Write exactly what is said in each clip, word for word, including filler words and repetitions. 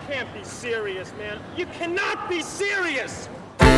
can't be serious, man. You cannot be serious!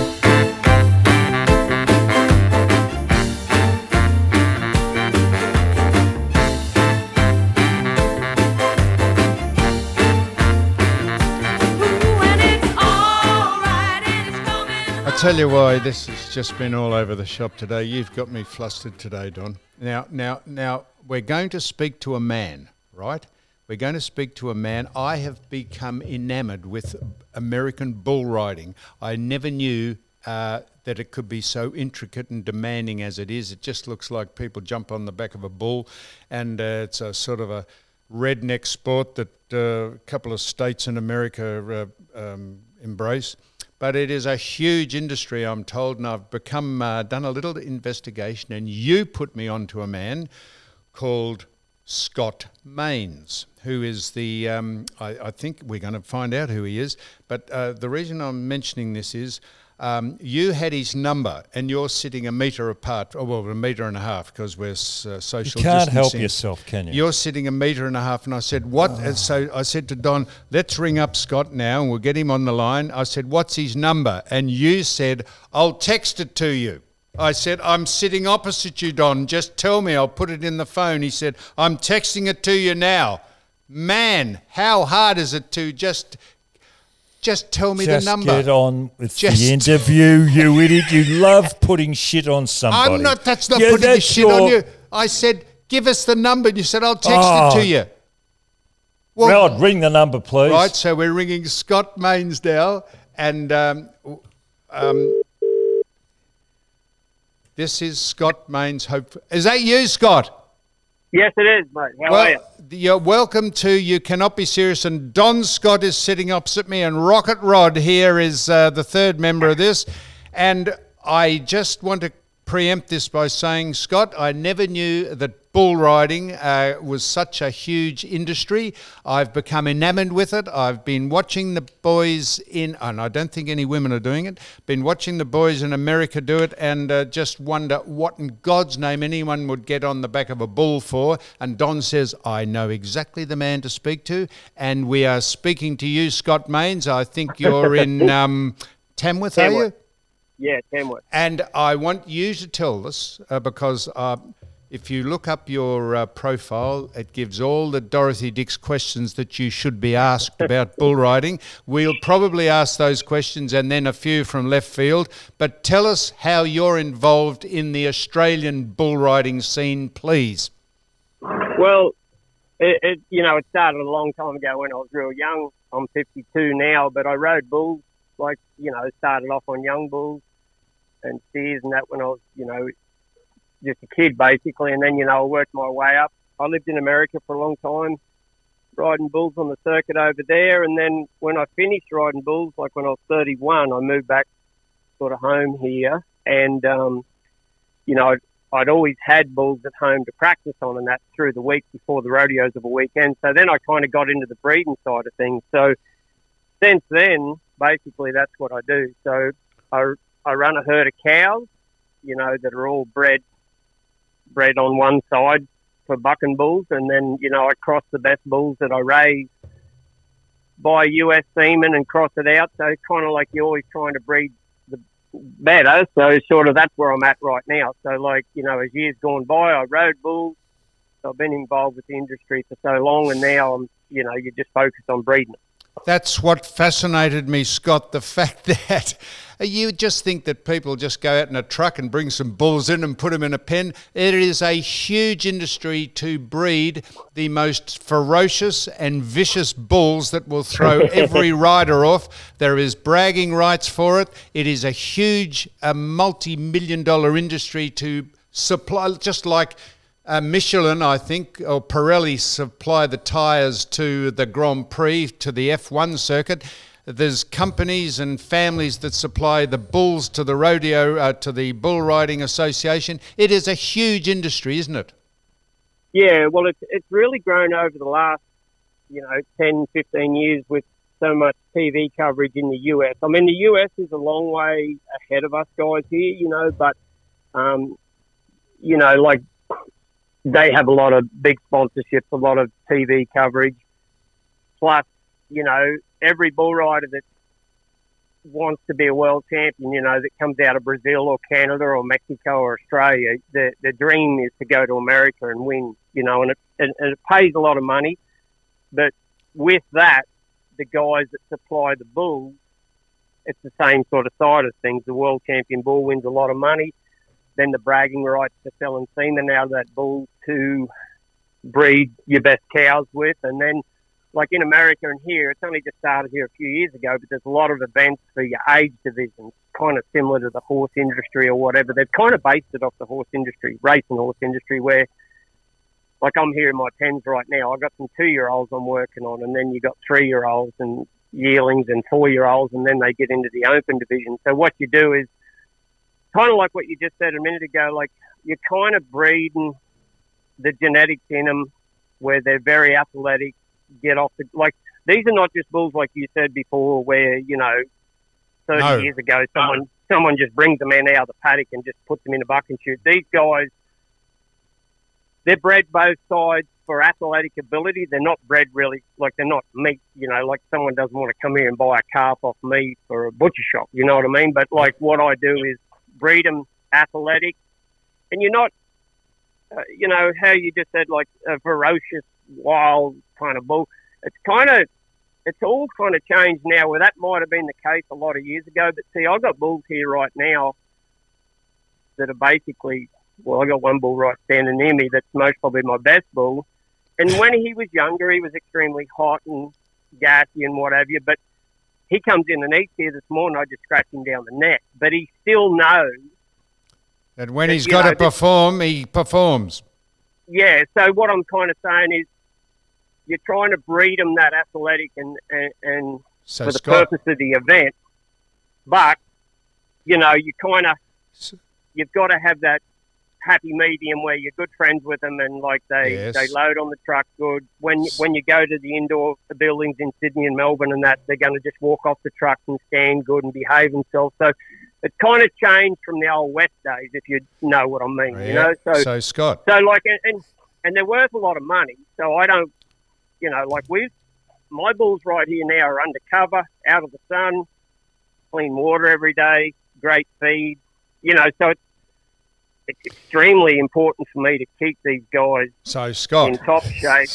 I tell you why this has just been all over the shop today. You've got me flustered today, Don. Now, now, now, we're going to speak to a man, right? We're going to speak to a man. I have become enamoured with American bull riding. I never knew uh, that it could be so intricate and demanding as it is. It just looks like people jump on the back of a bull, and uh, it's a sort of a redneck sport that uh, a couple of states in America uh, um, embrace. But it is a huge industry, I'm told, and I've become uh, done a little investigation, and you put me onto a man called Scott Mains, who is the, um, I, I think we're going to find out who he is, but uh, the reason I'm mentioning this is um, you had his number, and you're sitting a metre apart, oh, well, a metre and a half, because we're uh, social distancing. You can't help yourself, can you? You're sitting a metre and a half, and I said, what? Oh. So I said to Don, let's ring up Scott now, and we'll get him on the line. I said, what's his number? And you said, I'll text it to you. I said, I'm sitting opposite you, Don. Just tell me, I'll put it in the phone. He said, I'm texting it to you now. Man, how hard is it to just... Just tell me Just the number. Just get on with Just the interview, you idiot. You love putting shit on somebody. I'm not, that's not yeah, putting that's the shit your... on you. I said, give us the number. And you said, I'll text oh. it to you. Well, Rod, ring the number, please. Right, so we're ringing Scott Mains now. And um, um, this is Scott Mains. Hope. Is that you, Scott? Yes, it is, mate. How well, are you? You're welcome to You Cannot Be Serious, and Don Scott is sitting opposite me, and Rocket Rod here is uh, the third member of this. And I just want to preempt this by saying, Scott, I never knew that bull riding uh, was such a huge industry. I've become enamoured with it. I've been watching the boys in, and I don't think any women are doing it, been watching the boys in America do it, and uh, just wonder what in God's name anyone would get on the back of a bull for. And Don says, I know exactly the man to speak to, and we are speaking to you, Scott Mains. I think you're in um, Tamworth, Tamworth, are you? Yeah, Tamworth. And I want you to tell us, uh, because uh, if you look up your uh, profile, it gives all the Dorothy Dix questions that you should be asked about bull riding. We'll probably ask those questions and then a few from left field. But tell us how you're involved in the Australian bull riding scene, please. Well, it, it you know, it started a long time ago when I was real young. I'm fifty-two now, but I rode bulls, like, you know, started off on young bulls and steers and that when I was, you know, just a kid basically. And then, you know, I worked my way up. I lived in America for a long time, riding bulls on the circuit over there. And then when I finished riding bulls, like when I was thirty-one, I moved back sort of home here. And, um, you know, I'd, I'd always had bulls at home to practice on, and that through the week before the rodeos of a weekend. So then I kind of got into the breeding side of things. So since then, basically that's what I do. So I, I run a herd of cows, you know, that are all bred bred on one side for bucking bulls, and then, you know, I cross the best bulls that I raise by U S semen and cross it out. So it's kind of like you're always trying to breed the better. So sort of that's where I'm at right now. So, like, you know, as years gone by, I rode bulls. So I've been involved with the industry for so long, and now I'm, you know, you just focus on breeding it. That's what fascinated me, Scott, the fact that you just think that people just go out in a truck and bring some bulls in and put them in a pen. It is a huge industry to breed the most ferocious and vicious bulls that will throw every rider off. There is bragging rights for it. It is a huge, a multi-million dollar industry to supply, just like Uh, Michelin, I think, or Pirelli supply the tyres to the Grand Prix, to the F one circuit. There's companies and families that supply the bulls to the rodeo, uh, to the Bull Riding Association. It is a huge industry, isn't it? Yeah, well, it's, it's really grown over the last, you know, ten, fifteen years with so much T V coverage in the U S. I mean, the U S is a long way ahead of us guys here, you know, but, um, you know, like, they have a lot of big sponsorships, a lot of T V coverage. Plus, you know, every bull rider that wants to be a world champion, you know, that comes out of Brazil or Canada or Mexico or Australia, the the dream is to go to America and win, you know, and it, and, and it pays a lot of money. But with that, the guys that supply the bulls, it's the same sort of side of things. The world champion bull wins a lot of money. Then the bragging rights to selling semen out of that bull to breed your best cows with. And then, like in America and here, it's only just started here a few years ago, but there's a lot of events for your age divisions, kind of similar to the horse industry or whatever. They've kind of based it off the horse industry, racing horse industry, where, like I'm here in my pens right now, I've got some two-year-olds I'm working on, and then you've got three-year-olds and yearlings and four-year-olds, and then they get into the open division. So what you do is kind of like what you just said a minute ago, like you're kind of breeding the genetics in them where they're very athletic, get off the, like, these are not just bulls like you said before where, you know, thirty No. years ago someone no. someone just brings them in out of the paddock and just puts them in a buck and shoot. These guys, they're bred both sides for athletic ability. They're not bred really, like they're not meat, you know, like someone doesn't want to come here and buy a calf off me for a butcher shop, you know what I mean? But like what I do is breed them athletic, and you're not, uh, you know, how you just said, like a ferocious, wild kind of bull. It's kind of, it's all kind of changed now, where that might have been the case a lot of years ago. But see, I've got bulls here right now that are basically, well, I got one bull right standing near me that's most probably my best bull. And when he was younger, he was extremely hot and gassy and what have you. But he comes in and eats here this morning. I just scratched him down the neck. But he still knows. And when that, he's you got know, to perform, he performs. Yeah, so what I'm kind of saying is you're trying to breed him that athletic and, and, and So for the Scott, purpose of the event. But, you know, you kind of, you've got to have that happy medium where you're good friends with them and like they, Yes. they load on the truck good. When when you go to the indoor buildings in Sydney and Melbourne and that, they're going to just walk off the truck and stand good and behave themselves. So it's kind of changed from the old West days, if you know what I mean. yeah. You know, so so Scott, so like and, and and they're worth a lot of money. So I don't, you know, like we, my bulls right here now are undercover, out of the sun, clean water every day, great feed. You know, so it's it's extremely important for me to keep these guys so Scott, in top shape.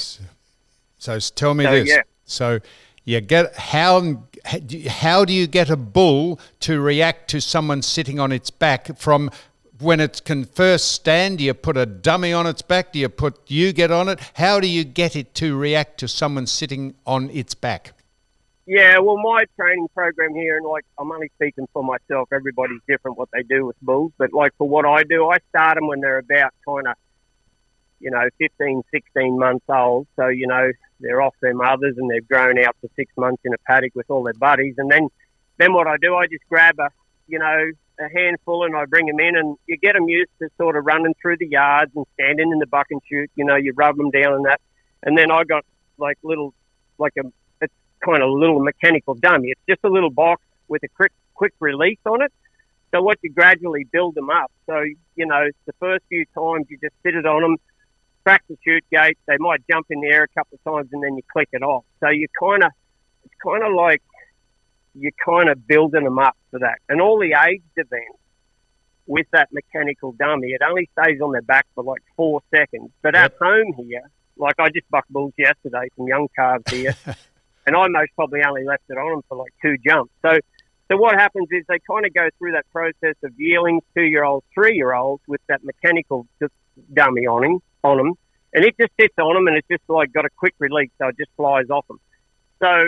So s- tell me So, this. yeah. So you get how how do you get a bull to react to someone sitting on its back from when it can first stand? Do you put a dummy on its back? Do you put you get on it? How do you get it to react to someone sitting on its back? Yeah, well, my training program here, and like I'm only speaking for myself. Everybody's different what they do with bulls, but like for what I do, I start them when they're about kind of, you know, fifteen, sixteen months old. So, you know, they're off their mothers and they've grown out for six months in a paddock with all their buddies. And then, then what I do, I just grab a, you know, a handful and I bring them in, and you get them used to sort of running through the yards and standing in the buck and shoot. You know, you rub them down and that. And then I got like little, like a, it's kind of a little mechanical dummy. It's just a little box with a quick, quick release on it. So what you gradually build them up. So, you know, the first few times you just sit it on them, crack the chute gate. They might jump in the air a couple of times and then you click it off. So you kind of, it's kind of like you're kind of building them up for that. And all the aged events with that mechanical dummy, it only stays on their back for like four seconds. But Yep. at home here, like I just bucked bulls yesterday, some young calves here, and I most probably only left it on them for like two jumps. So, so what happens is they kind of go through that process of yearlings, two-year-olds, three-year-olds with that mechanical just dummy on him, on them, and it just sits on them, and it's just like got a quick release, so it just flies off them. So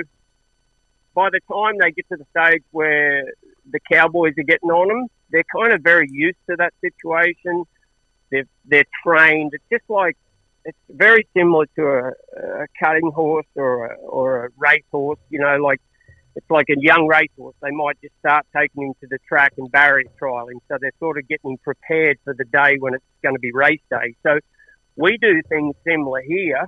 by the time they get to the stage where the cowboys are getting on them, they're kind of very used to that situation. They're they're trained. It's just like it's very similar to a, a cutting horse or a, or a race horse. You know, like it's like a young racehorse. They might just start taking him to the track and barrier trialing, so they're sort of getting him prepared for the day when it's going to be race day. So we do things similar here,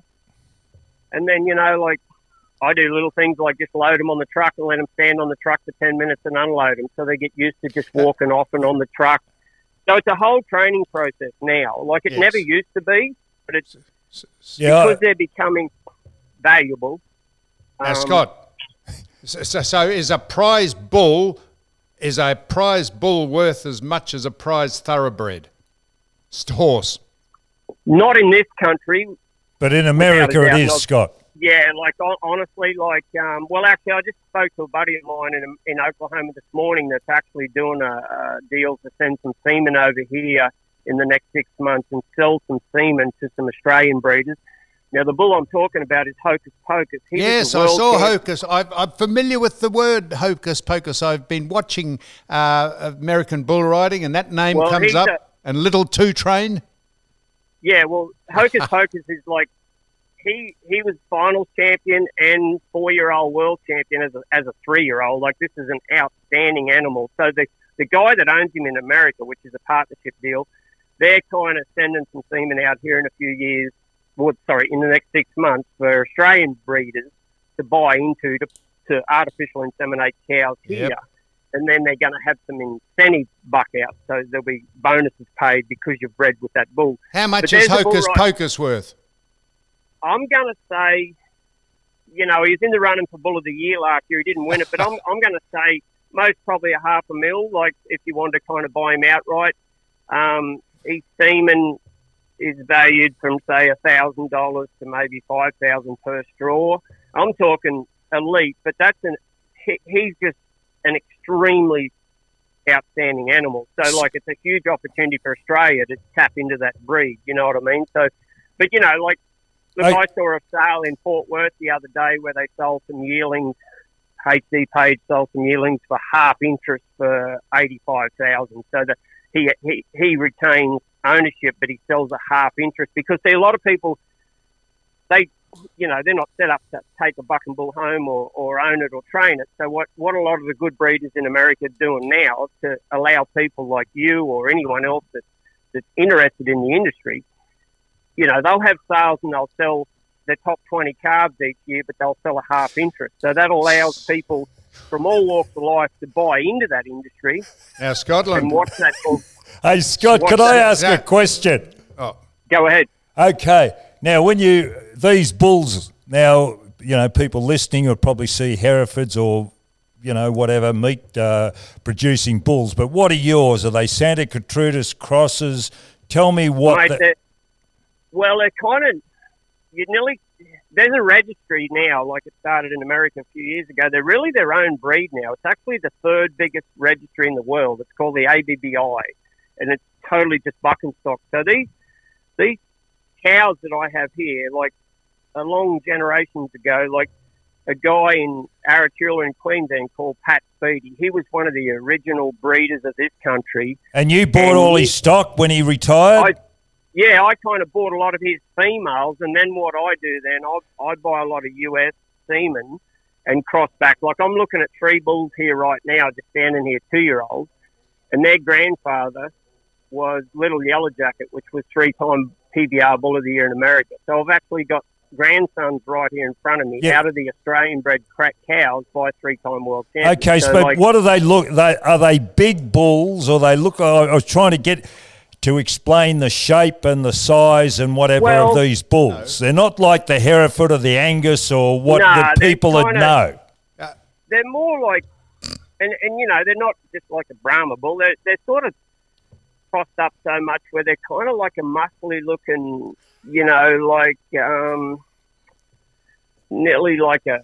and then, you know, like I do little things like just load them on the truck and let them stand on the truck for ten minutes and unload them, so they get used to just walking off and on the truck. So it's a whole training process now. Like it Yes. never used to be, but it's Yeah, because they're becoming valuable. Now, Um, Scott, So, so, so is a prize bull is a prize bull worth as much as a prize thoroughbred St- horse? Not in this country. But in America Without a it is, doubt, not- Scott. Yeah, like hon- honestly, like um, well, actually, I just spoke to a buddy of mine in in Oklahoma this morning that's actually doing a, a deal to send some semen over here in the next six months and sell some semen to some Australian breeders. Now, the bull I'm talking about is Hocus Pocus. He was Yes, the I world saw champ- Hocus. I've, I'm familiar with the word Hocus Pocus. I've been watching uh, American bull riding, and that name Well, comes he's up. a- and Little Two Train. Yeah, well, Hocus Pocus is like he he was finals champion and four year old world champion as a, as a three year old. Like, this is an outstanding animal. So the the guy that owns him in America, which is a partnership deal, they're kind of sending some semen out here in a few years. Well, sorry, in the next six months for Australian breeders to buy into to to artificial inseminate cows here. Yep. And then they're going to have some incentive buck out. So there'll be bonuses paid because you've bred with that bull. How much But is there's a bull Hocus right- Pocus worth? I'm going to say, you know, he was in the running for Bull of the Year last year. He didn't win it, but I'm I'm going to say most probably a half a mil, like if you wanted to kind of buy him outright. Um, his semen is valued from, say, one thousand dollars to maybe five thousand dollars per straw. I'm talking elite, but that's an he, he's just an extremely outstanding animal. So, like, it's a huge opportunity for Australia to tap into that breed, you know what I mean? So, but, you know, like, look, I- I saw a sale in Fort Worth the other day where they sold some yearlings. H D Page sold some yearlings for half interest for eighty-five thousand dollars. So that he, he he retains ownership, but he sells a half interest because see, a lot of people, they, you know, they're not set up to take a buck and bull home or, or own it or train it. So what, what a lot of the good breeders in America are doing now is to allow people like you or anyone else that, that's interested in the industry, you know, they'll have sales and they'll sell their top twenty calves each year, but they'll sell a half interest. So that allows people from all walks of life to buy into that industry Now, and Scotland. watch that bull. Hey, Scott, What's could I that? ask a That- question? Oh, Go ahead. Okay. Now, when you, these bulls, now, you know, people listening will probably see Herefords or, you know, whatever, meat uh, producing bulls. But what are yours? Are they Santa Gertrudis crosses? Tell me what. Mate, the- they're- well, they're kind of, you nearly, there's a registry now, like it started in America a few years ago. They're really their own breed now. It's actually the third biggest registry in the world. It's called the A B B I, and it's totally just buck and stock. So these, these cows that I have here, like a long generations ago, like a guy in Arachula in Queensland called Pat Speedy. He was one of the original breeders of this country. and you bought and all he- his stock when he retired? I, yeah, I kind of bought a lot of his females, and then what I do then, I, I buy a lot of U S semen and cross back. Like, I'm looking at three bulls here right now, just standing here, two-year-olds, and their grandfather was Little Yellow Jacket, which was three-time P B R Bull of the Year in America. So I've actually got grandsons right here in front of me, Yeah. out of the Australian-bred crack cows by three-time world champions. Okay, so but like, what do they look? They are they big bulls, or they look? I I was trying to get to explain the shape and the size and whatever Well- of these bulls. They're not like the Hereford or the Angus or what Nah, the they're people would kinda- know. they're more like, and, and you know, they're not just like a Brahma bull. They're, they're sort of crossed up so much where they're kind of like a muscly looking, you know, like um, nearly like a,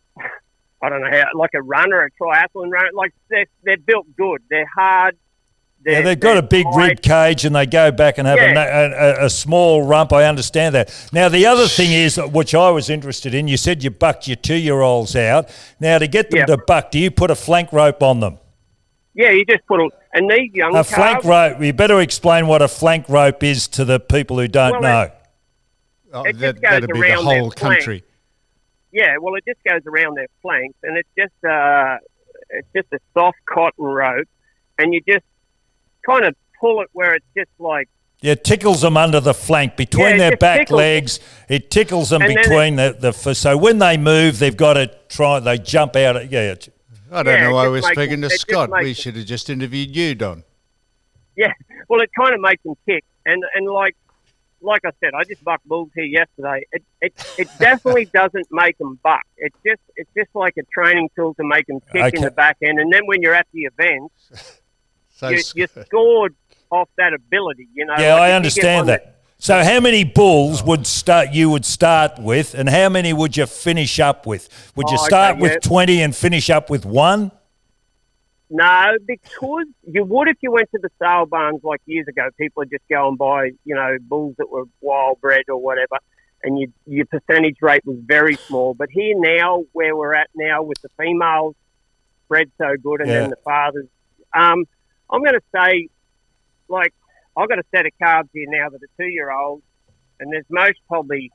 I don't know how, like a runner, a triathlon runner. Like they're, they're built good. They're hard. They're, Yeah, they've got a big tight. rib cage and they go back and have a, Yeah. a, a, a small rump. I understand that. Now, the other thing is, which I was interested in, you said you bucked your two-year-olds out. Now, to get them Yep. to buck, do you put a flank rope on them? Yeah, you just put a, and these young A flank calves- rope. You better explain what a flank rope is to the people who don't Well, know. oh, It just that, goes that'd be the around their whole flank. country. Yeah, well, it just goes around their flanks, and it's just uh, it's just a soft cotton rope, and you just kind of pull it where it's just like, Yeah, it tickles them under the flank between Yeah, it their just back tickles. legs. It tickles them And then between the, the f- so when they move, they've got to try. They jump out. Of, yeah, it's- I don't Yeah, know it why just we're makes speaking them- to it just Scott. We makes should have just interviewed you, Don. yeah, well, it kind of makes them kick, and and like like I said, I just bucked bulls here yesterday. It it, it definitely doesn't make them buck. It's just it's just like a training tool to make them kick Okay. in the back end. And then when you're at the event, So you, Sc- you're scored off that ability. You know. Yeah, like I if you get understand one that. So how many bulls would start you would start with, and how many would you finish up with? Would you Oh, okay, start with yeah. twenty and finish up with one? No, because you would if you went to the sale barns like years ago. People would just go and buy, you know, bulls that were wild bred or whatever, and you, your percentage rate was very small. But here now, where we're at now with the females bred so good and Yeah. then the fathers, um, I'm going to say, like, I've got a set of calves here now that are two-year-olds, and there's most probably,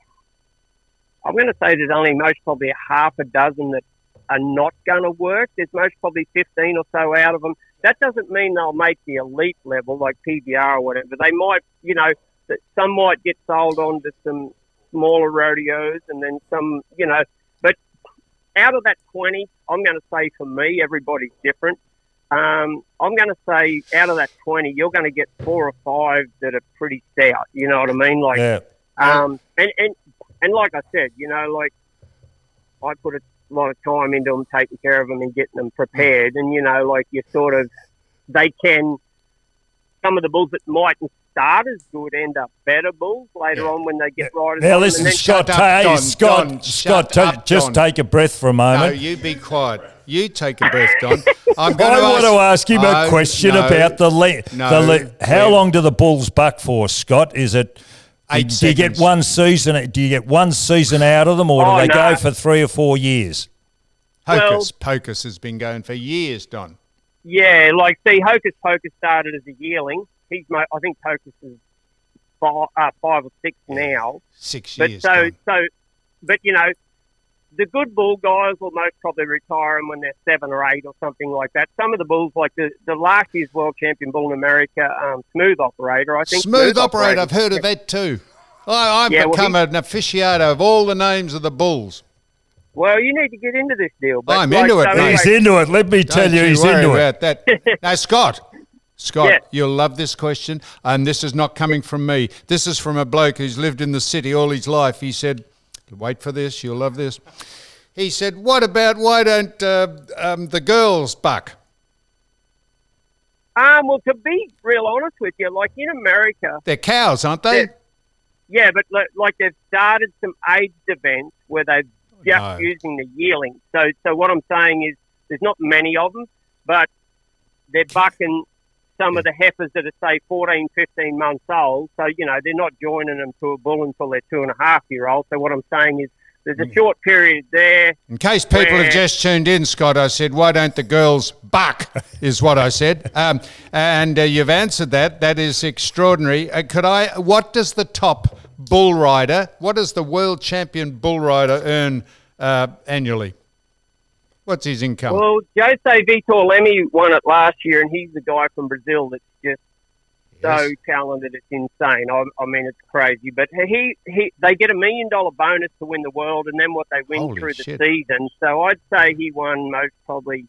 I'm going to say there's only most probably a half a dozen that are not going to work. There's most probably fifteen or so out of them. That doesn't mean they'll make the elite level like P B R or whatever. They might, you know, that some might get sold on to some smaller rodeos and then some, you know. But out of that twenty, I'm going to say for me, everybody's different. Um, I'm going to say out of that twenty, you're going to get four or five that are pretty stout. You know what I mean? Like, Yeah. um, and, and, and like I said, you know, like I put a lot of time into them, taking care of them and getting them prepared. And, you know, like you sort of, they can, some of the bulls that mightn't start as good end up better bulls later Yeah. on when they get riders Now on. listen, And then- Scott, Shut up, hey, Don, Scott, Don, Scott, shut ta- up, just Don. take a breath for a No, moment. you be quiet. You take a breath, Don. I'm I going want to ask him a Oh, question no, about the le- no, the le- how we're- long do the bulls buck for, Scott? Is it Eight do you get seconds. one season? Do you get one season out of them, or Oh, do they no. go for three or four years? Hocus Pocus has been going for years, Don. Yeah, like, see, Hocus Pocus started as a yearling. He's, mo- I think Hocus is five, uh, five or six now. Six But years. so, Don. so, but you know, the good bull guys will most probably retire them when they're seven or eight or something like that. Some of the bulls, like the, the last year's world champion bull in America, um, Smooth Operator, I think. Smooth Operator, I've heard of that too. I, I've Yeah, well, become he- an aficionado of all the names of the bulls. Well, you need to get into this deal. But I'm like, into it, so mate. anyway- He's into it. Let me tell Don't you, he's worry into it. about that. Now, Scott, Scott, Yeah. you'll love this question, and this is not coming from me. This is from a bloke who's lived in the city all his life. He said, wait for this, you'll love this. He said, what about, why don't uh, um, the girls buck? Um, well, to be real honest with you, like in America, They're cows, aren't they? Yeah. yeah, but like, like they've started some aged events where they're just No. using the yearling. So, so what I'm saying is there's not many of them, but they're bucking some of the heifers that are, say, fourteen, fifteen months old. So, you know, they're not joining them to a bull until they're two and a half year old. So what I'm saying is there's a short period there. In case people Where- have just tuned in, Scott, I said, why don't the girls buck, is what I said. Um, and uh, you've answered that. That is extraordinary. Uh, could I, what does the top bull rider, what does the world champion bull rider earn uh, annually? What's his income? Well, Jose Vitor Leme won it last year, and he's the guy from Brazil that's just so Yes. talented. It's insane. I, I mean, it's crazy. But he, he, they get a million dollar bonus to win the world, and then what they win Holy through shit. the season. So I'd say he won most probably.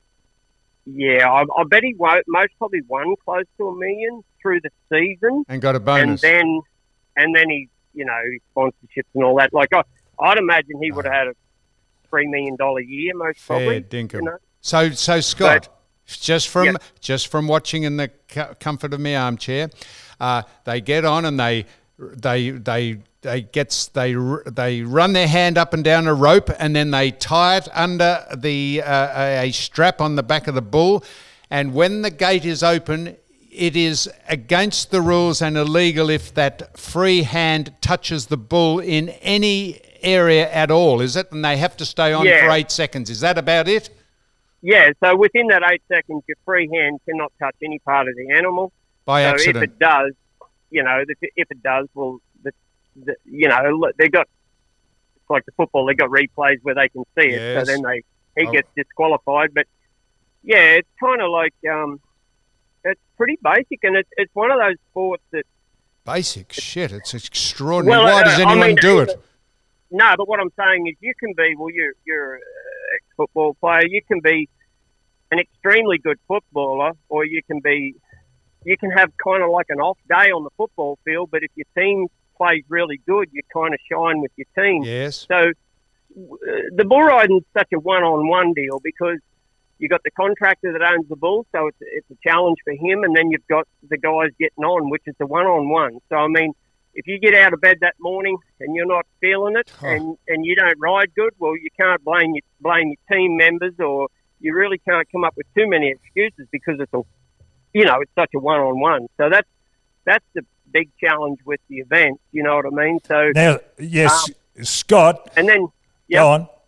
Yeah, I, I bet he won, most probably won close to a million through the season, And got a and bonus. then, and then he, you know, his sponsorships and all that. Like I, I'd imagine he would have had a three million dollar year, most Fair probably. dinkum. You know? So, so Scott, just from Yeah. just from watching in the co- comfort of my armchair, uh, they get on and they they they they gets they r- they run their hand up and down a rope, and then they tie it under the uh, a, a strap on the back of the bull, and when the gate is open, it is against the rules and illegal if that free hand touches the bull in any area at all, is it? And they have to stay on Yeah. for eight seconds. Is that about it? Yeah, so within that eight seconds, your free hand cannot touch any part of the animal. By so accident. if it does, you know, if it, if it does, well, the, the, you know, they got, it's like the football, they got replays where they can see it, Yes. so then they he Oh. gets disqualified. But yeah, it's kind of like um, it's pretty basic, and it's it's one of those sports that. Basic shit. It's extraordinary. Well, Why uh, does I anyone mean, do it? No, but what I'm saying is you can be, well, you're, you're an ex-football player. You can be an extremely good footballer, or you can be, you can have kind of like an off day on the football field, but if your team plays really good, you kind of shine with your team. Yes. So uh, the bull riding's such a one-on-one deal because you got the contractor that owns the bull, so it's it's a challenge for him, and then you've got the guys getting on, which is the one-on-one. So I mean, if you get out of bed that morning and you're not feeling it, Oh. and, and you don't ride good, well, you can't blame your blame your team members, or you really can't come up with too many excuses because it's a, you know, it's such a one-on-one. So that's that's the big challenge with the event. You know what I mean? So Now, yes, Scott, and then yeah. go on.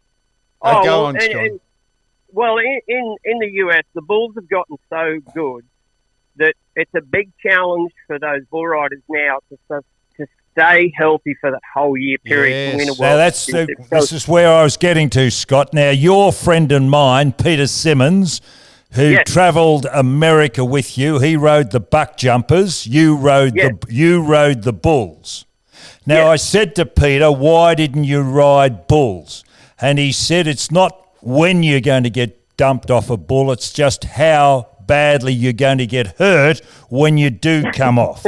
Oh, go well, on, and- Scott. and- well, in, in in the U S, the bulls have gotten so good that it's a big challenge for those bull riders now to to to stay healthy for that whole year period to win a Yes. world Now, that's the, championship. So- this is where I was getting to, Scott. Now, your friend and mine, Peter Simmons, who Yes. travelled America with you, he rode the buck jumpers. You rode Yes. the you rode the bulls. Now, Yes. I said to Peter, why didn't you ride bulls? And he said it's not when you're going to get dumped off a bull, it's just how badly you're going to get hurt when you do come off.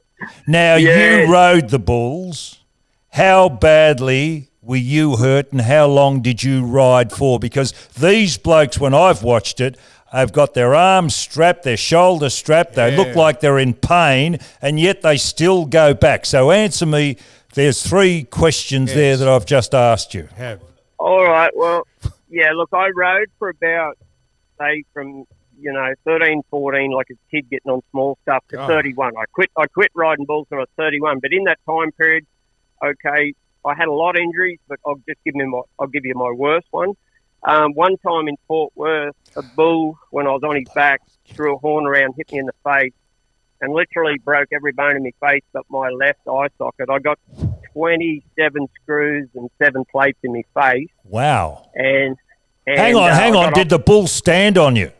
Now, Yes. you rode the bulls. How badly were you hurt and how long did you ride for? Because these blokes, when I've watched it, have got their arms strapped, their shoulders strapped, they Yeah. look like they're in pain, and yet they still go back. So answer me, there's three questions there Yes. that I've just asked you. Have. All right. Well, yeah. Look, I rode for about say from you know thirteen, fourteen, like a kid getting on small stuff, to Oh. thirty-one. I quit. I quit riding bulls when I was thirty-one. But in that time period, okay, I had a lot of injuries. But I'll just give me my. I'll give you my worst one. Um, one time in Fort Worth, a bull, when I was on his back, threw a horn around, hit me in the face, and literally broke every bone in my face but my left eye socket. I got twenty-seven screws and seven plates in my face. Wow. And, and Hang on, uh, hang I on. got Did off- the bull stand on you?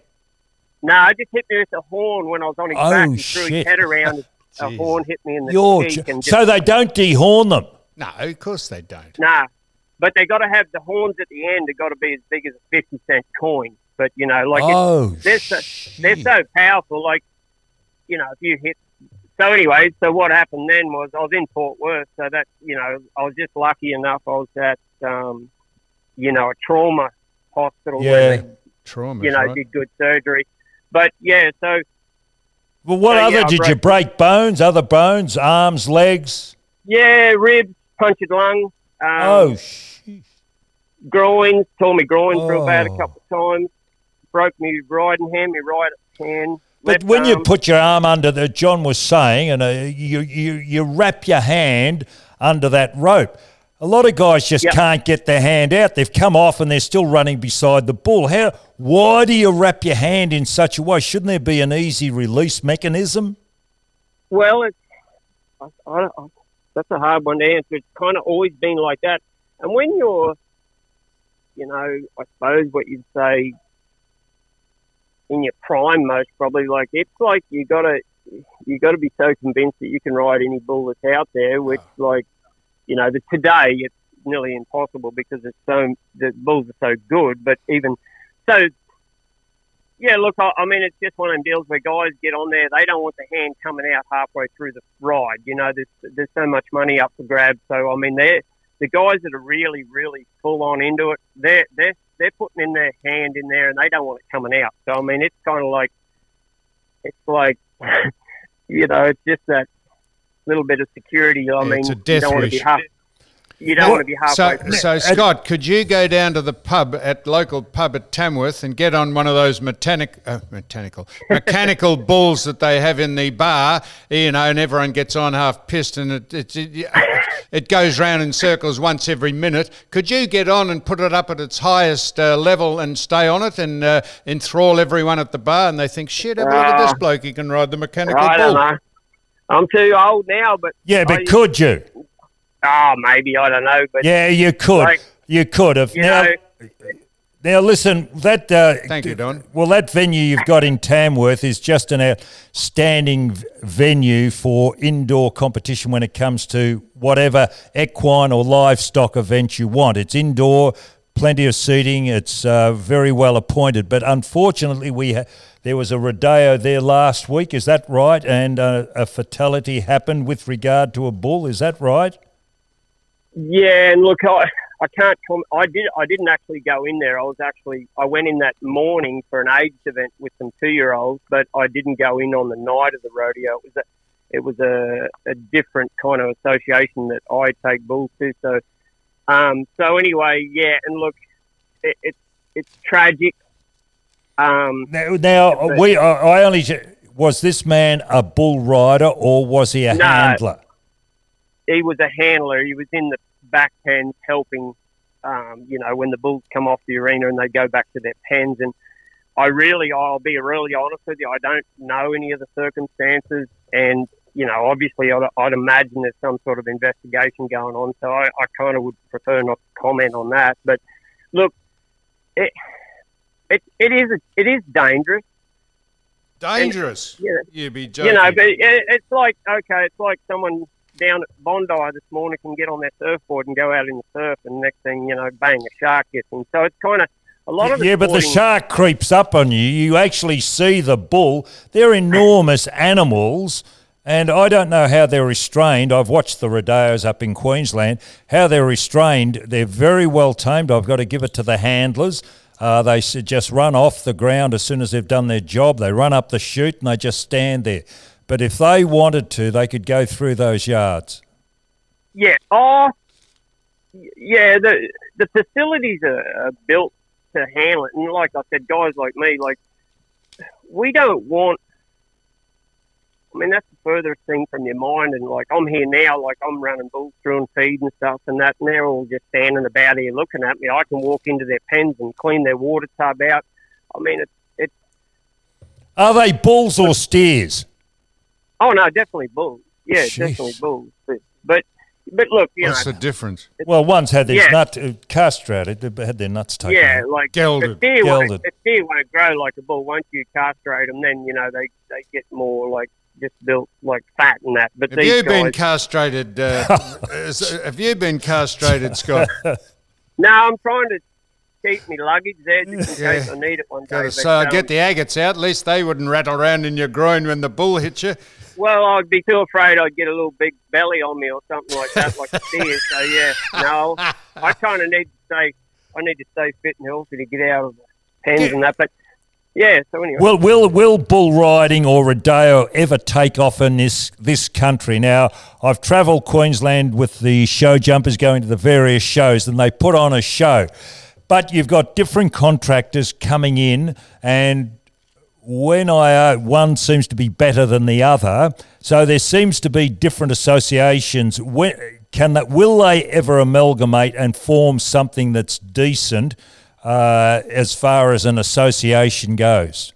No, it just hit me with a horn when I was on his Oh, back. He threw shit. his head around. A Jeez. horn hit me in the You're cheek. j- And so just, they don't dehorn them. No, of course they don't. nah, but they got to have the horns at the end. They got to be as big as a fifty cent coin. But you know, like Oh, it's, they're so, they're shit. so powerful. Like you know, if you hit. So anyway, so what happened then was I was in Fort Worth. So that you know, I was just lucky enough. I was at um, you know a trauma hospital where Yeah. they Trauma, you know right? did good surgery. But yeah, so. Well, what So, other yeah, I did you broke- break? Bones, other bones, arms, legs? Yeah, ribs, punctured lung, um, oh, shit. groins, tore me groin real bad a Oh. couple of times, broke me riding hand, me right hand. But left when you arm. put your arm under the, John was saying, and uh, you, you you wrap your hand under that rope. A lot of guys just Yep. can't get their hand out. They've come off and they're still running beside the bull. How? Why do you wrap your hand in such a way? Shouldn't there be an easy release mechanism? Well, it's, I, I, I, that's a hard one to answer. It's kind of always been like that. And when you're, you know, I suppose what you'd say in your prime, most probably, like it's like you gotta, you got to be so convinced that you can ride any bull that's out there, which like, you know, the, today it's nearly impossible because it's so the bulls are so good. But even so, yeah. Look, I, I mean, it's just one of them deals where guys get on there. They don't want the hand coming out halfway through the ride. You know, there's there's so much money up for grabs. So I mean, they're the guys that are really, really full on into it. They're they're they're putting in their hand in there, and they don't want it coming out. So I mean, it's kind of like it's like you know, it's just that little bit of security. I Yeah, mean, it's a you death don't want to be wish. half. You don't want to be halfway So, through. so Scott, could you go down to the pub at local pub at Tamworth and get on one of those mechanic, uh, mechanical, mechanical bulls that they have in the bar, you know, and everyone gets on half pissed, and it it, it, it goes round in circles once every minute. Could you get on and put it up at its highest uh, level and stay on it and uh, enthrall everyone at the bar, and they think, shit, have a look at this Uh, bloke, he can ride the mechanical I bull. don't know. I'm too old now, but Yeah, but I- could you? Oh, maybe I don't know, but Yeah, you could. Like, you could have. you Now, know, Now, listen, that... Uh, Thank you, Don. Well, that venue you've got in Tamworth is just an outstanding v- venue for indoor competition when it comes to whatever equine or livestock event you want. It's indoor, plenty of seating. It's uh, very well appointed. But unfortunately, we ha- there was a rodeo there last week. Is that right? And uh, a fatality happened with regard to a bull. Is that right? Yeah, and look, I, I can't. Com- I did. I didn't actually go in there. I was actually. I went in that morning for an AIDS event with some two-year-olds, but I didn't go in on the night of the rodeo. It was a. It was a, a different kind of association that I take bulls to. So, um, so anyway, yeah. And look, it, it's it's tragic. Um, Now, now we. I I only was this man a bull rider or was he a No. handler? he was a handler. He was in the back pens helping, um, you know, when the bulls come off the arena and they go back to their pens. And I really, I'll be really honest with you, I don't know any of the circumstances. And, you know, obviously I'd, I'd imagine there's some sort of investigation going on. So I, I kind of would prefer not to comment on that. But look, it, it, it is, it is dangerous. Dangerous. Yeah. You'd be joking. You know, but it, it's like, okay, it's like someone down at Bondi this morning can get on their surfboard and go out in the surf, and next thing, you know, bang, a shark gets him. So it's kind of a lot of the Yeah, but the sporting- shark creeps up on you. You actually see the bull. They're enormous animals, and I don't know how they're restrained. I've watched the rodeos up in Queensland. How they're restrained, they're very well tamed. I've got to give it to the handlers. Uh, they s- just run off the ground as soon as they've done their job. They run up the chute and they just stand there. But if they wanted to, they could go through those yards. Yeah. Oh, yeah. The the facilities are, are built to handle it, and like I said, guys like me, like we don't want. I mean, that's the furthest thing from your mind. And like I'm here now, like I'm running bulls through and feed and stuff, and that, and they're all just standing about here looking at me. I can walk into their pens and clean their water tub out. I mean, it's it's. Are they bulls or steers? Oh no, definitely bulls. Yeah, Sheesh. definitely bulls. But but, but look, you What's know, the difference? Well, one's had their Yeah. nut uh, castrated, they had their nuts taken yeah, out. like Gelded. a steer, won't, Gelded. a steer won't grow like a bull. Once you castrate them, then you know they, they get more like just built like fat and that. But Have these you been guys, castrated? Uh, is- have you been castrated, Scott? no, I'm trying to keep my luggage there just in Yeah. case I need it one day. Got to but, say, um, get the agates out. At least they wouldn't rattle around in your groin when the bull hit you. Well, I'd be too afraid I'd get a little big belly on me or something like that, like a steer. So yeah, no, I kind of need to stay. I need to stay fit and healthy to get out of the pens Yeah. and that. But yeah, so anyway. Will will will bull riding or rodeo ever take off in this this country? Now, I've travelled Queensland with the show jumpers going to the various shows, and they put on a show. But you've got different contractors coming in, and when I uh, one seems to be better than the other, so there seems to be different associations. When, can that will they ever amalgamate and form something that's decent uh, as far as an association goes?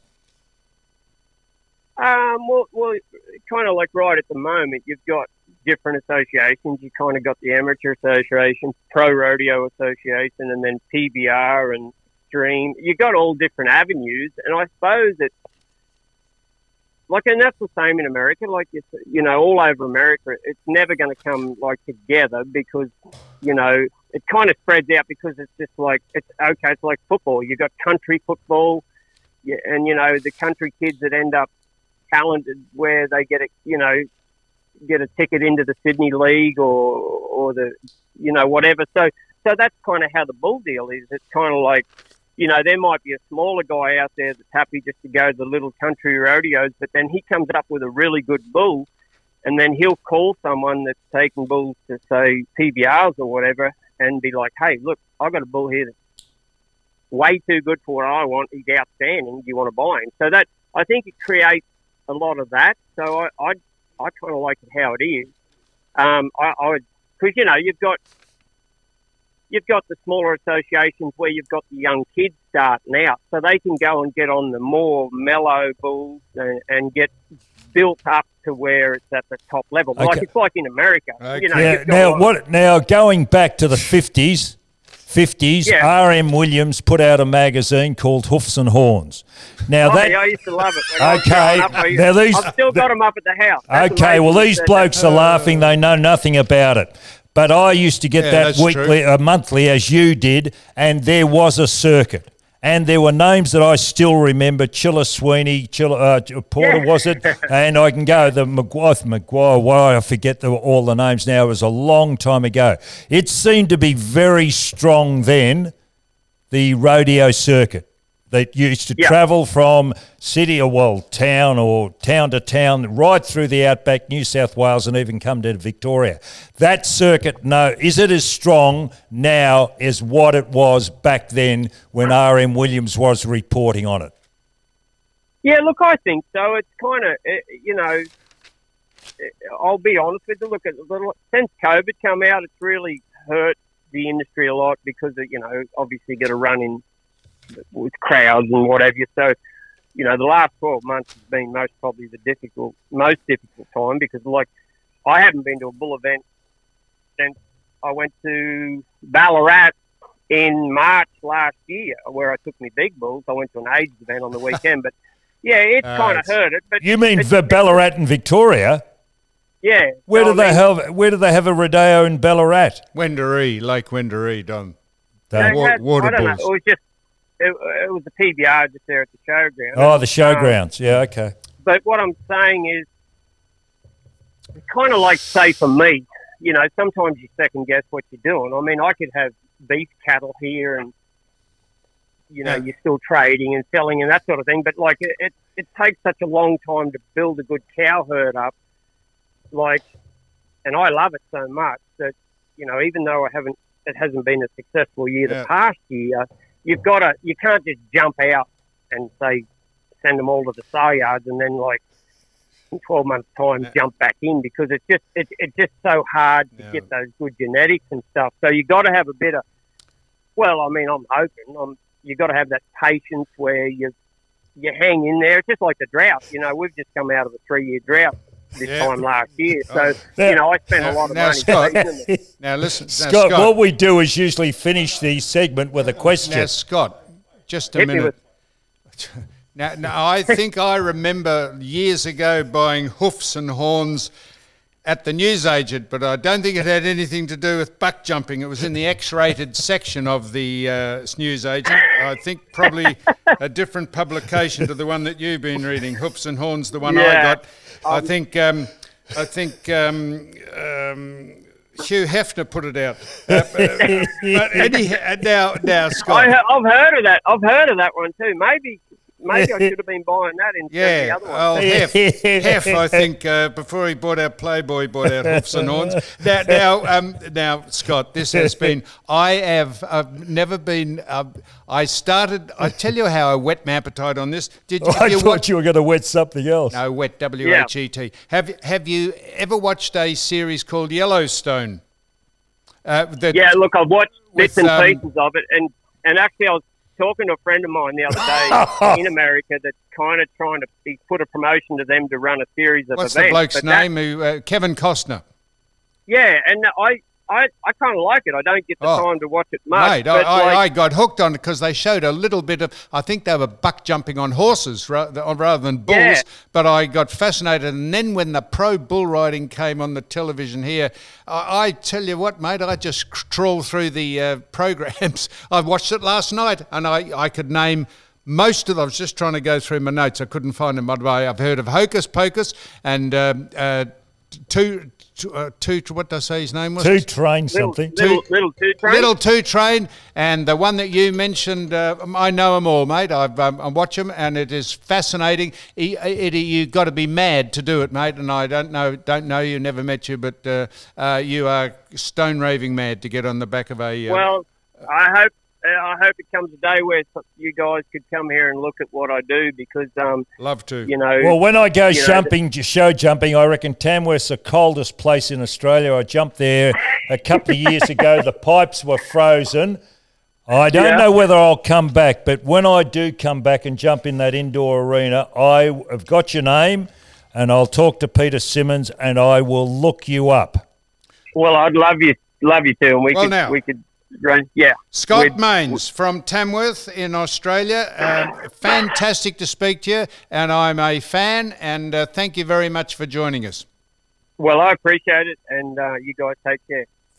Um, well, well, kind of like right at the moment, you've got different associations. You kind of got the Amateur Association, Pro Rodeo Association, and then P B R and Stream. You got all different avenues, and I suppose it's like, and that's the same in America. Like you, you know, all over America, it's never going to come like together because, you know, it kind of spreads out because it's just like it's okay. It's like football. You got country football, yeah, and you know the country kids that end up talented where they get a, you know, get a ticket into the Sydney League or or the, you know, whatever. So so that's kind of how the bull deal is. It's kind of like, you know, there might be a smaller guy out there that's happy just to go to the little country rodeos, but then he comes up with a really good bull, and then he'll call someone that's taking bulls to, say, P B Rs or whatever, and be like, hey, look, I've got a bull here that's way too good for what I want. He's outstanding. Do you want to buy him? So that, I think it creates a lot of that. So I I, I kind of like it how it is. Um, I, I would, because, you know, you've got, You've got the smaller associations where you've got the young kids starting out, so they can go and get on the more mellow bulls and, and get built up to where it's at the top level. Like Okay. it's like in America. Okay. You know, Yeah, you've got now like- what? Now going back to the fifties, fifties, Yeah. R M Williams put out a magazine called Hoofs and Horns. Now Oh, that yeah, I used to love it. When I was Okay, growing up, I used- now these- I've still got them up at the house. That's okay, well amazing these that- blokes are laughing. They know nothing about it. but I used to get Yeah, that that's weekly, uh, monthly, as you did, and there was a circuit. And there were names that I still remember: Chilla Sweeney, Chilla, uh, Porter, Yeah. was it? And I can go the Maguire, Maguire. Why I forget the, all the names now. It was a long time ago. It seemed to be very strong then, the rodeo circuit that used to Yeah. travel from city or well town or town to town right through the outback, New South Wales, and even come to Victoria. That circuit, no, is it as strong now as what it was back then when R M Williams was reporting on it? Yeah, look, I think so. It's kind of, you know, I'll be honest with you. Look, at since COVID come out, it's really hurt the industry a lot because, of, you know, obviously get a run in with crowds and what have you. So, you know, the last twelve months has been most probably the difficult, most difficult time because, like, I haven't been to a bull event since I went to Ballarat in March last year, where I took my big bulls. I went to an age event on the weekend, but yeah, it Uh, kind of hurt it. But You mean it's- the Ballarat and Victoria? yeah. Where so do I they mean, have? Where do they have a rodeo in Ballarat? Wendouree, Lake Wendouree, Don. They- they wa- had- water I don't know. bulls. It was just it, it was the P B R just there at the showground. Oh, the Um, showgrounds. Yeah, okay. But what I'm saying is, kind of like, say, for me, you know, sometimes you second guess what you're doing. I mean, I could have beef cattle here and, you know, Yeah. you're still trading and selling and that sort of thing. But, like, it, it, it takes such a long time to build a good cow herd up. Like, and I love it so much that, you know, even though I haven't, it hasn't been a successful year Yeah. the past year, you've got to, you can't just jump out and say, send them all to the sale yards and then, like, in twelve months' time, Yeah. jump back in because it's just it, it's just so hard to Yeah. get those good genetics and stuff. So you got to have a bit of. Well, I mean, I'm hoping. I'm, you got to have that patience where you you hang in there. It's just like the drought. You know, we've just come out of a three-year drought this Yeah. time last year. So Oh. you know, I spent Now- a lot of now, money. Scott- raising them. Now listen, now, Scott, Scott, what we do is usually finish the segment with a question. now Scott, just a Hit me minute. with- Now, now, I think I remember years ago buying hoofs and horns at the newsagent, but I don't think it had anything to do with buck jumping. It was in the X-rated section of the uh, newsagent. I think probably a different publication to the one that you've been reading. Hoofs and horns, the one I Yeah. got. I think. Um, I think. Um, um, Hugh Hefner put it out. Uh, but, but any, now, now, Scott. I, I've heard of that. I've heard of that one too. Maybe maybe I should have been buying that instead Yeah, of the other one. well, Hef, Hef, I think uh, before he bought out Playboy, he bought out Hoofs and Horns. Now, now, um, now, Scott, this has been. I have. I've never been. Uh, I started. I tell you how I whet my appetite on this. Did you? I have you thought watched? you were going to wet something else. No, wet. W H E T. Have Have you ever watched a series called Yellowstone? Uh, that, Yeah, look, I've watched bits with, and um, pieces of it, and, and actually I was talking to a friend of mine the other day in America that's kind of trying to he's put a promotion to them to run a series of What's the events. bloke's but that- name? Who, uh, Kevin Costner. yeah, and I, I, I kind of like it. I don't get the Oh. time to watch it much. Mate, but I, I, like, I got hooked on it because they showed a little bit of, I think they were buck jumping on horses rather, rather than bulls, Yeah. but I got fascinated. And then when the pro bull riding came on the television here, I, I tell you what, mate, I just trawled through the uh, programs. I watched it last night and I, I could name most of them. I was just trying to go through my notes. I couldn't find them. By the way, I've heard of Hocus Pocus and um, uh, two, two, uh, two, what did I say his name was? Two train little, something. little, little two train. Little Two Train, and the one that you mentioned, uh, I know them all, mate. I've, um, I watch them, and it is fascinating. It, it, you've got to be mad to do it, mate. And I don't know, don't know you, never met you, but uh, uh, you are stone raving mad to get on the back of a. Uh, Well, I hope uh, I hope it comes a day where you guys could come here and look at what I do because, um, love to. you know. Well, when I go you know, jumping, j show jumping, I reckon Tamworth's the coldest place in Australia. I jumped there a couple of years ago. The pipes were frozen. I don't Yeah. know whether I'll come back, but when I do come back and jump in that indoor arena, I have got your name and I'll talk to Peter Simmons and I will look you up. Well, I'd love you, love you too, and we Well, could, now- we could run. Yeah, Scott We'd- Mains from Tamworth in Australia. Um, fantastic to speak to you, and I'm a fan, and uh, thank you very much for joining us. Well, I appreciate it, and uh, you guys take care.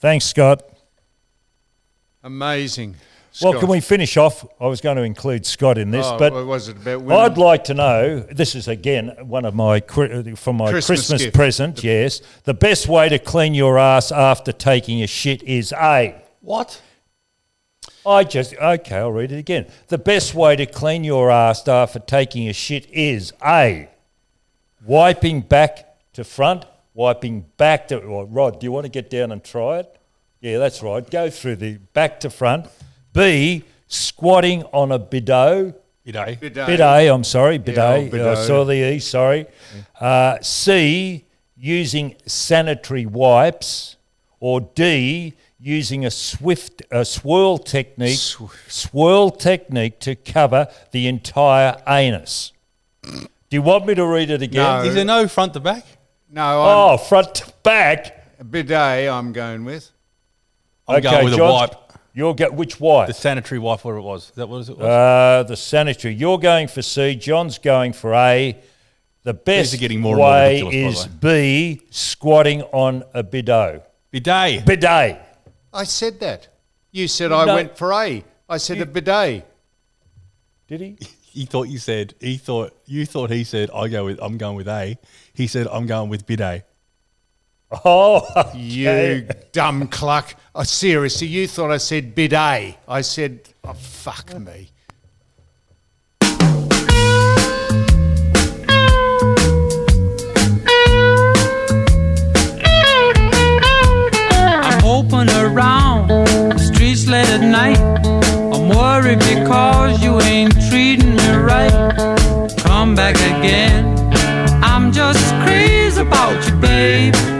Thanks, Scott. Amazing. Well, Scott. can we finish off? I was going to include Scott in this, Oh, but what was it about women? I'd like to know. This is again one of my cri- from my Christmas Christmas, gift. present. Yes, the best way to clean your ass after taking a shit is A. What? I just okay. I'll read it again. The best way to clean your ass after taking a shit is A. Wiping back to front, wiping back to. Well, Rod, do you want to get down and try it? Yeah, that's right. Go through the back to front. B. Squatting on a bidet. Bidet. Bidet. Bidet, I'm sorry, bidet. old bidet. I saw the E, sorry. Uh, C, using sanitary wipes. Or D, using a swift a swirl technique, swirl technique to cover the entire anus. Do you want me to read it again? No. Is there no front to back? No, I'm, Oh, front to back. bidet I'm going with. I'm Okay, going with John, a wipe. You'll get which wipe? The sanitary wipe, whatever it was. Is that what it was? Uh, the sanitary. You're going for C. John's going for A. The best are getting more and more way ridiculous, is by B. Squatting on a bidet. Bidet. Bidet. I said that. You said I No. went for A. I said a bidet. Did he? He thought you said, he thought, you thought he said, I go with, I'm going with A. He said, I'm going with bidet. Oh, You dumb cluck. Oh, seriously, you thought I said bidet. I said, oh, fuck me. I'm hoping around the streets late at night. I'm worried because you ain't treating me right. Come back again. I'm just crazy about you, babe.